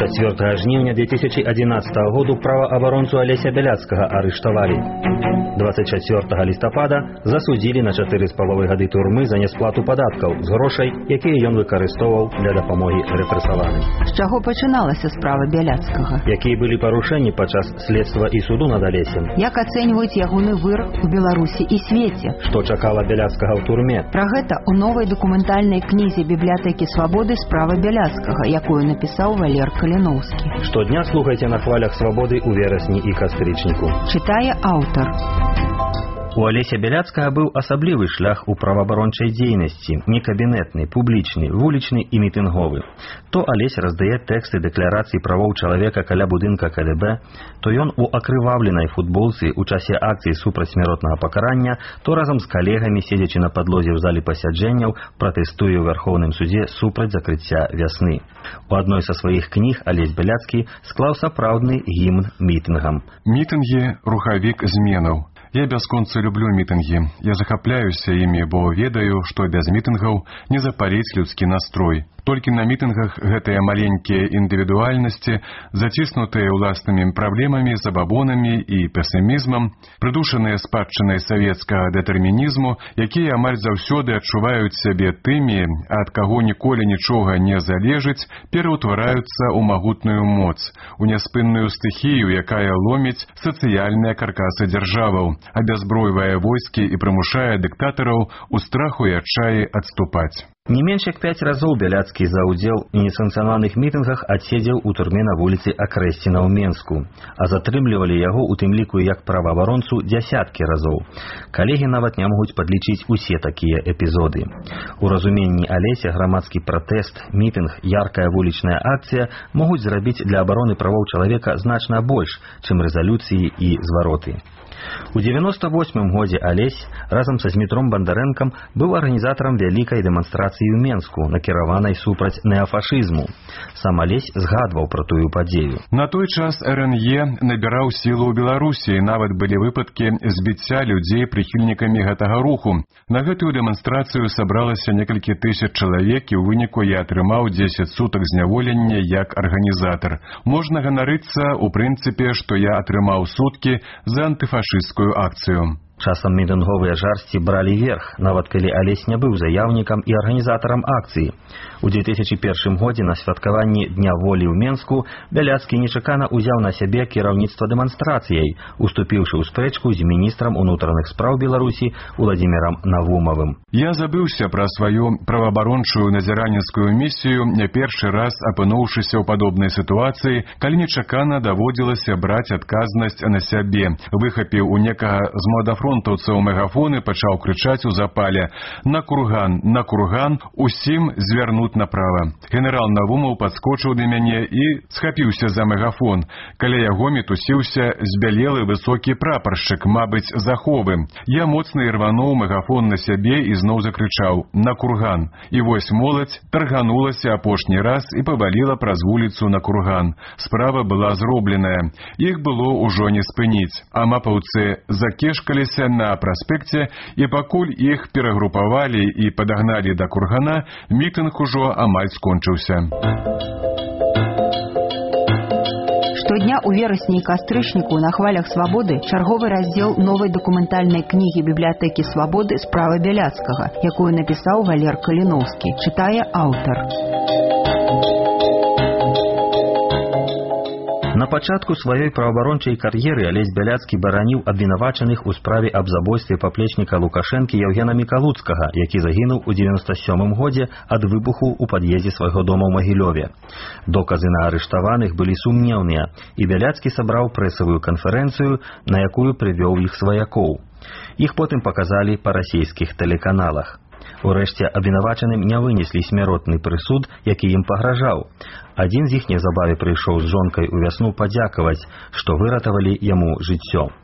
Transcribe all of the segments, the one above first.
4 жніўня 2011 году праваабаронцу Алеся Бяляцкага арыштавалі. 24 лістапада засудзілі на 4,5 гады турмы за несплату падаткаў з грошай, якія ён выкарыстоўваў для дапамогі рэпрэсаваным. З чаго пачыналася справа Бяляцкага? Якія былі парушэнні падчас следства і суду над Алесем? Як ацэньваюць ягоны вырак у Беларусі і свеце? Што чакала Бяляцкага ў турме? Пра гэта ў новай дакументальнай кнізе бібліятэкі Свабоды «Справа Бяляцкага», якую напісаў Валер Каліноўскі. Штодня слухайце на хвалях Свабоды ў верасні і кастрычніку. Чытае аўтар. У Алеся Бяляцкага быў асаблівы шлях у праваабарончай дзейнасці, не кабінетны, публічны, вулічны і мітынговы. То Алесь раздае тэксты дэкларацыі правоў чалавека каля будынка КДБ, то ён у акрываўленай футболцы ў часе акцыі супраць смяротнага пакарання, то разам з калегамі, седзячы на падлозе ў залі пасяджэнняў, пратэстуе ў Вярхоўным судзе супраць закрыцця вясны. У адной са сваіх кніг Алесь Бяляцкі склаў сапраўдны гімн мітынгам. Мітынгі – рухавік зменаў. Я бясконца люблю мітынгі. Я захапляюся імі, бо ведаю, што без мітынгаў не запаліць людскі настрой. Толькі на мітынгах гэтыя маленькія індывідуальнасці, заціснутыя ўласнымі праблемамі, забабонамі і песімізмам, прыдушаныя спадчынай савецкага дэтэрмінізму, якія амаль заўсёды адчуваюць сябе тымі, ад каго ніколі нічога не залежыць, пераўтвараюцца ў магутную моц, у няспынную стыхію, якая ломіць сацыяльныя каркасы дзяржаваў, абязбройвае войскі і прымушае дыктатараў у страху і адчаі адступаць. Не менш як 5 разоў Бяляцкі за ўдзел у несанкцыянаваных мітынгах адседзеў у турме на вуліцы Акрэсціна ў Менску, а затрымлівалі яго у тым ліку як праваабаронцу дзясяткі разоў. Калегі нават не могуць падлічыць усе такія эпізоды. У разуменні Алеся грамадскі пратэст, мітынг, яркая вулічная акцыя могуць зрабіць для абароны правоў чалавека значна больш, чым рэзалюцыі і звароты. У 98-м годзе Алесь разам са Змітром Бандарэнкам быў арганізатарам вялікай дэманстрацыі ў Менску, накіраванай супраць неафашызму. Сам Алесь згадваў пра тую падзею. На той час РНЕ набіраў сілу ў Беларусі, і нават былі выпадкі збіцця людзей прыхільнікамі гэтага руху. На гэтую дэманстрацыю сабралася некалькі тысяч чалавек, і ў выніку я атрымаў 10 сутак зняволення як арганізатар. Можна ганарыцца, у прынцыпе, што я атрымаў суткі за антыфашысцкую акцыю. Часам мітынговыя жарсці бралі верх, нават калі Алесь не быў заяўнікам і арганізатарам акцыі. У 2001 годзе на святкаванні Дня волі ў Менску Бяляцкі нечакана ўзяў на сябе кіраўніцтва дэманстрацыяй, уступіўшы ў спрэчку з міністрам унутраных спраў Беларусі Уладзімірам Навумавым. Я забыўся пра сваю праваабарончую назіранніцкую місію, не першы раз апынуўшыся ў падобнай сітуацыі, калі нечакана даводзілася браць адказнасць на сябе. Выхапіў у некага з младафронтаўцаў мегафоны, пачаў крычаць у запале: на курган, усім звярнуць направа. Генерал Навумаў падскочыў да мяне і схапіўся за мегафон. Каля яго мітусіўся збялелы высокі прапаршчык, мабыць, заховы. Я моцна ірвануў мегафон на сябе і зноў закрычаў: на курган. І вось моладзь тарганулася апошні раз і паваліла праз вуліцу на курган. Справа была зробленая. Іх было ўжо не спыніць. А мапаўцы закешкаліся на праспекце, і пакуль іх перагрупавалі і падагналі да кургана, мітынг ужо амаль скончыўся. Штодня ў верасні і кастрычніку на хвалях Свабоды чарговы раздзел новай дакументальнай кнігі бібліятэкі Свабоды «Справа Бяляцкага», якую напісаў Валер Каліноўскі. Чытае аўтар. На пачатку сваёй праваабарончай кар'еры Алесь Бяляцкі бараніў абвінавачаных у справе аб забойстве паплечніка Лукашэнкі Яўгена Мікалуцкага, які загінуў у 97-м годзе ад выбуху ў пад'ездзе свайго дома ў Магілёве. Доказы на арыштаваных былі сумнеўныя, і Бяляцкі сабраў прэсавую канферэнцыю, на якую прывёў іх сваякоў. Іх потым паказалі па расійскіх тэлеканалах. Урэшце абвінавачаным не вынеслі смяротны прысуд, які ім пагражаў. Адзін з іх неўзабаве прыйшоў з жонкай у вясну падзякаваць, што выратавалі яму жыццё.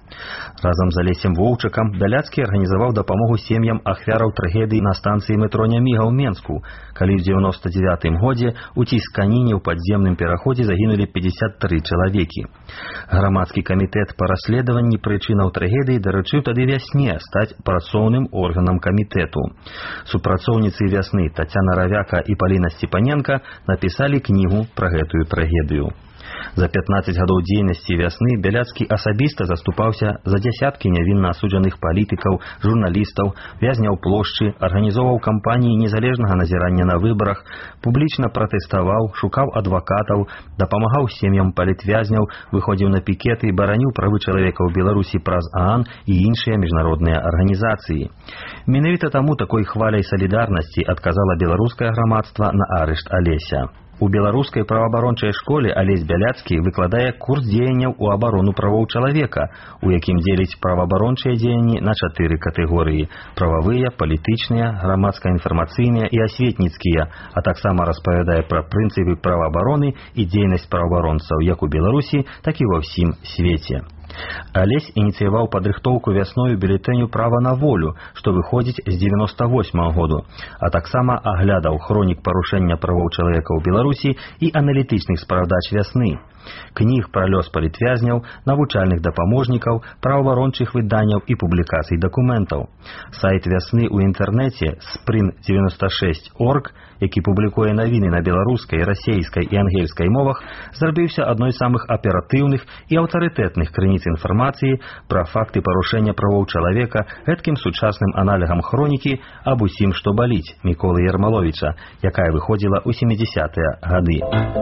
Разам з Алесем Воўчыкам Бяляцкі арганізаваў дапамогу сем'ям ахвяраў трагедыі на станцыі метро Няміга ў Менску, калі ў 99 годзе у Цісканіне ў падземным пераходзе загінулі 53 чалавекі. Грамадскі камітэт па расследаванні прычынаў трагедыі даручыў тады вясне стаць працоўным органам камітэту. Супрацоўніцы вясны Тацяна Равяка і Паліна Сцепаненка напісалі кнігу пра гэтую трагедыю. За 15 гадоў дзейнасці вясны Бяляцкі асабіста заступаўся за дзясяткі нявінна асуджаных палітыкаў, журналістаў, вязняў плошчы, арганізоўваў кампаніі незалежнага назірання на выбарах, публічна пратэставаў, шукаў адвакатаў, дапамагаў сем'ям палітвязняў, выходзіў на пікеты і бараніў правы чалавека ў Беларусі праз ААН і іншыя міжнародныя арганізацыі. Менавіта таму такой хваляй салідарнасці адказала беларускае грамадства на арышт Алеся. У беларускай праваабарончай школе Алесь Бяляцкі выкладае курс дзеянняў у абарону правоў чалавека, у якім дзеліць праваабарончыя дзеянні на 4 катэгорыі: прававыя, палітычныя, грамадска-інфармацыйныя і асветніцкія, а таксама распавядае пра прынцыпы праваабароны і дзейнасць праваабаронцаў як у Беларусі, так і ва ўсім свеце. Алесь ініцыяваў падрыхтоўку вясною бюлетэню «Права на волю», што выходзіць з 98 году, а таксама аглядаў хронік парушэння правоў чалавека ў Беларусі і аналітычных спраўдач вясны. Кніг пра лёс палітвязняў, навучальных дапаможнікаў, праваабарончых выданняў і публікацый дакументаў. Сайт вясны ў інтэрнэце sprint96.org, які публікуе навіны на беларускай, расейскай і ангельскай мовах, зрабіўся адной з самых аператыўных і аўтарытэтных крыніц інфармацыі пра факты парушэння правоў чалавека гэткім сучасным аналегам хронікі «Аб усім, што баліць» Міколы Ярмаловіча, якая выходзіла ў 70-е гады.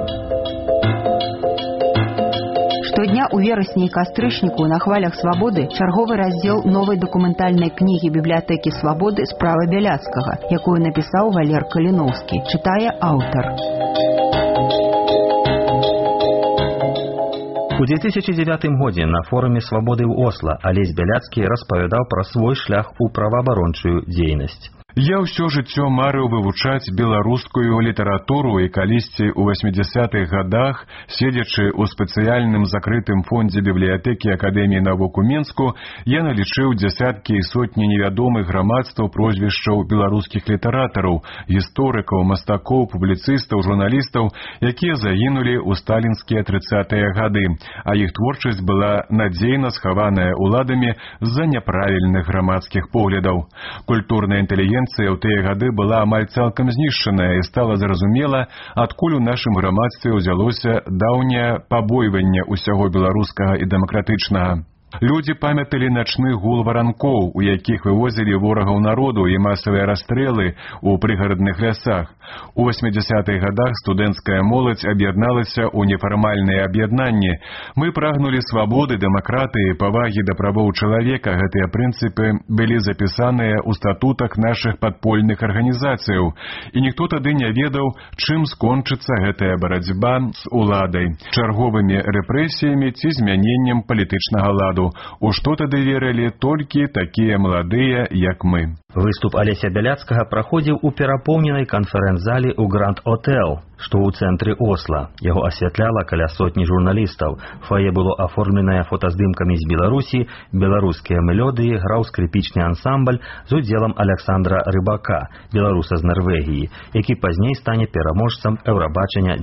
Штодня ў верасні і кастрычніку на хвалях свабоды чарговы раздзел новай дакументальнай кнігі бібліятэкі свабоды «Справа Бяляцкага», якую напісаў Валер Каліноўскі, чытае аўтар. У 2009 годзе на форуме свабоды ў Осла Алесь Бяляцкі распавядаў пра свой шлях у праваабарончую дзейнасць. Я ўсё жыццё марыў вывучаць беларускую літаратуру і калісьці ў 80-х гадах, седзячы ў спецыяльным закрытым фондзе бібліятэкі Акадэміі навук у Менску, я налічыў дзясяткі і сотні невядомых грамадстваў прозвішчаў беларускіх літаратараў, гісторыкаў, мастакоў, публіцыстаў, журналістаў, якія загінулі ў сталінскія 30-е гады, а іх творчасць была надзейна схаваная ўладамі з-за няправільных грамадскіх поглядаў. Культурная інтэлігенцыя ў тыя гады была амаль цалкам знішчаная і стала зразумела, адкуль у нашым грамадстве ўзялося даўняе пабойванне ўсяго беларускага і дэмакратычнага. Людзі памяталі начны гул варанкоў, у якіх вывозілі ворагаў народу і масавыя расстрэлы ў прыгарадных лясах. У 80-х гадах студэнцкая моладзь аб'ядналася ў нефармальныя аб'яднанні. Мы прагнулі свабоды, дэмакратыі, павагі да правоў чалавека. Гэтыя прынцыпы былі запісаныя ў статутах нашых падпольных арганізацыяў. І ніхто тады не ведаў, чым скончыцца гэтая барацьба з уладай, чарговымі рэпрэсіямі ці змяненнем палітычнага ладу. У што тады верылі толькі такія маладыя, як мы. Выступ Алеся Бяляцкага праходзіў у перапоўненай канферэнц-залі ў Гранд Отел, што ў цэнтры Осла. Яго асвятляла каля сотні журналістаў. Фае было аформленае фотаздымкамі з Беларусі, беларускія мелодыі, граў скрыпічны ансамбль з удзелам Александра Рыбака, беларуса з Нарвегіі, які пазней стане пераможцам Еўрабачання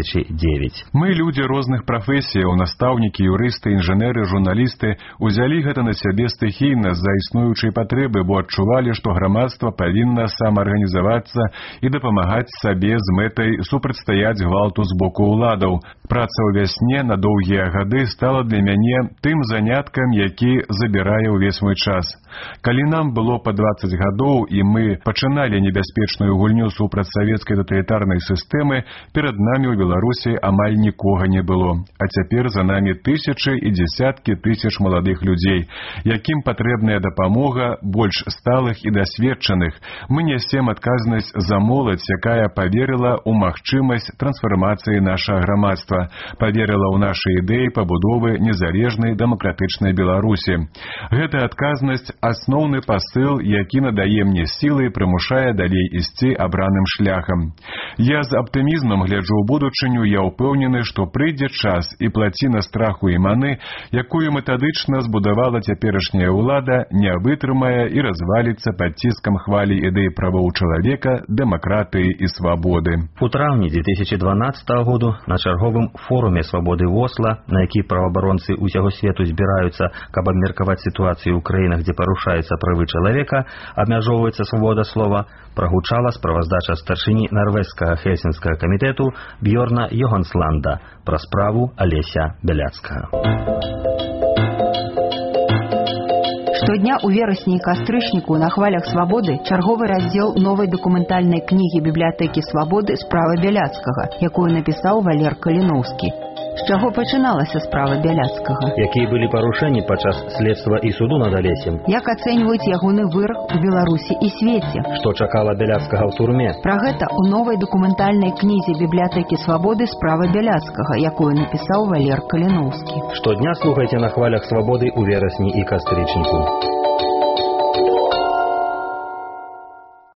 2009. Мы, людзі розных прафесіяў, настаўнікі, юрысты, інжынеры, журналісты, узялі гэта на сябе стыхійна з-за існуючай патрэбы, бо адчувалі, што грамадства павінна самаарганізавацца і дапамагаць сабе з мэтай супрацьстаяць гвалту з боку ўладаў. Праца ў вясне на доўгія гады стала для мяне тым заняткам, які забірае ўвесь мой час. Калі нам было па 20 гадоў і мы пачыналі небяспечную гульню супраць савецкай таталітарнай сістэмы, перад намі ў Беларусі амаль нікога не было. А цяпер за намі тысячы і дзесяткі тысяч маладых людзей, якім патрэбная дапамога больш сталых і і дасведчаных. Мы нясем адказнасць за моладзь, якая поверила ў магчымасць трансфармацыі нашага грамадства, поверила ў нашы ідэі пабудовы незалежнай дэмакратычнай Беларусі. Гэта адказнасць – асноўны пасыл, які надае мне сілы і прымушае далей ісці абраным шляхам. Я з аптымізмам гляджу ў будучыню, я ўпэўнены, што прыйдзе час і плаціна страху і маны, якую метадычна збудавала цяперашняя ўлада, не вытрымае і разваліцца пад ціскам хвалі ідэй правоў чалавека, дэмакратыі і свабоды. У траўні 2012 году на чарговым форуме свабоды в Осло, на які праваабаронцы ўсяго свету збіраюцца, каб абмеркаваць сітуацыю ў краінах, дзе парушаюцца правы чалавека, абмяжоўваецца свабода слова, прагучала справаздача старшыні нарвежскага Хельсінскага камітэту Бьорна Йогансланда пра справу Алеся Бяляцкага. Штодня у верасні і кастрычніку на хвалях свабоды чарговы раздзел новай дакументальнай кнігі бібліятэкі свабоды «Справа Бяляцкага», якую напісаў Валер Каліноўскі. З чаго пачыналася справа Бяляцкага? Якія былі парушэнні падчас следства і суду над Алесем? Як ацэньваюць ягоны вырак у Беларусі і свеце? Што чакала Бяляцкага ў турме? Пра гэта ў новай дакументальнай кнізе бібліятэкі свабоды «Справа Бяляцкага», якую напісаў Валер Каліноўскі. Штодня слухайце на хвалях свабоды ў верасні і кастрычніку.